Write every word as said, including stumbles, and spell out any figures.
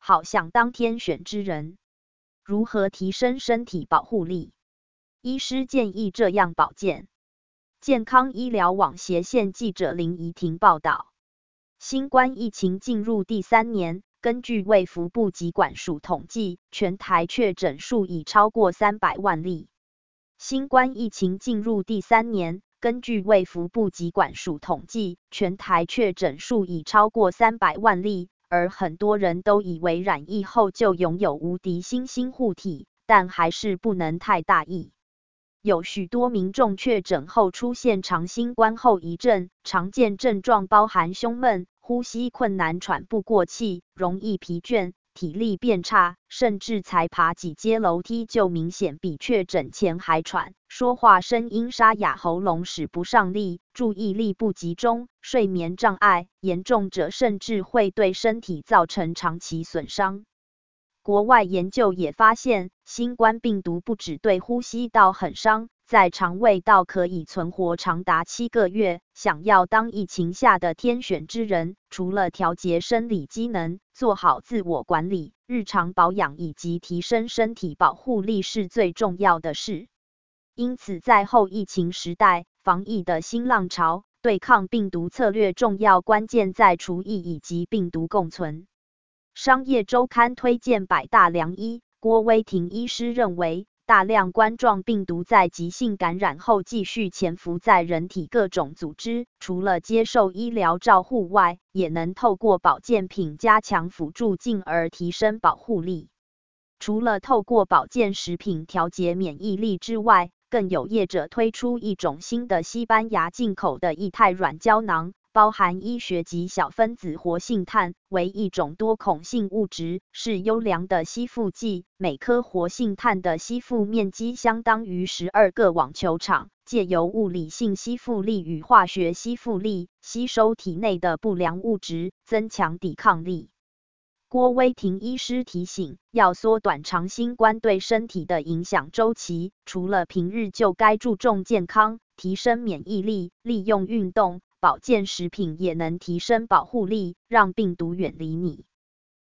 好想当天选之人。如何提升身体保护力？医师建议这样保健。健康医疗网斜线记者林怡婷报道，新冠疫情进入第三年，根据卫福部疾管署统计，全台确诊数已超过三百万例。新冠疫情进入第三年，根据卫福部疾管署统计，全台确诊数已超过三百万例，而很多人都以为染疫后就拥有无敌新兴护体，但还是不能太大意。有许多民众确诊后出现长新冠后遗症，常见症状包含胸闷、呼吸困难、喘不过气、容易疲倦、体力变差，甚至才爬几阶楼梯就明显比确诊前还喘，说话声音沙哑，喉咙使不上力，注意力不集中，睡眠障碍，严重者甚至会对身体造成长期损伤。国外研究也发现，新冠病毒不只对呼吸道很伤，在肠胃道可以存活长达七个月。想要当疫情下的天选之人，除了调节生理机能，做好自我管理、日常保养以及提升身体保护力是最重要的事。因此，在后疫情时代，防疫的新浪潮，对抗病毒策略重要关键在除疫以及病毒共存。商业周刊推荐百大良医，郭威婷医师认为，大量冠状病毒在急性感染后继续潜伏在人体各种组织，除了接受医疗照护外，也能透过保健品加强辅助，进而提升保护力。除了透过保健食品调节免疫力之外，更有业者推出一种新的西班牙进口的液态软胶囊，包含医学级小分子活性炭，为一种多孔性物质，是优良的吸附剂。每颗活性炭的吸附面积相当于十二个网球场，借由物理性吸附力与化学吸附力，吸收体内的不良物质，增强抵抗力。郭威婷医师提醒，要缩短长新冠对身体的影响周期，除了平日就该注重健康，提升免疫力，利用运动、保健食品也能提升保护力，让病毒远离你。